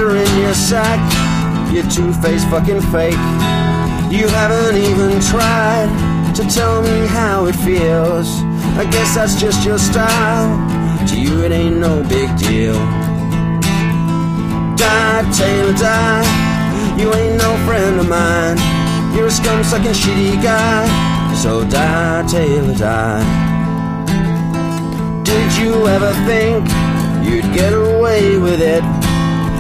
are in your sack. You're two-faced fucking fake. You haven't even tried to tell me how it feels. I guess that's just your style. To you it ain't no big deal. Die, Taylor, die. You ain't no friend of mine. You're a scum-sucking shitty guy. So die, Taylor, die. Did you ever think you'd get away with it?